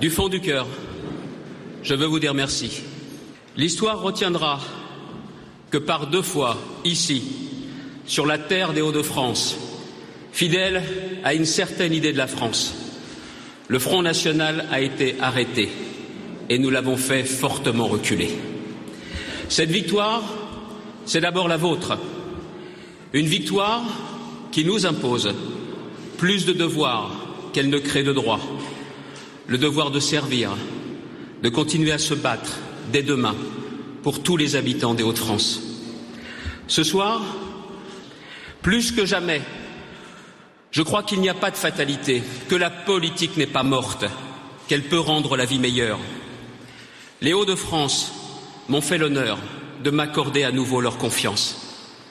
Du fond du cœur, je veux vous dire merci. L'histoire retiendra que par 2 fois, ici, sur la terre des Hauts-de-France, fidèle à une certaine idée de la France, le Front National a été arrêté et nous l'avons fait fortement reculer. Cette victoire, c'est d'abord la vôtre. Une victoire qui nous impose plus de devoirs qu'elle ne crée de droits. Le devoir de servir, de continuer à se battre dès demain pour tous les habitants des Hauts-de-France. Ce soir, plus que jamais, je crois qu'il n'y a pas de fatalité, que la politique n'est pas morte, qu'elle peut rendre la vie meilleure. Les Hauts-de-France m'ont fait l'honneur de m'accorder à nouveau leur confiance.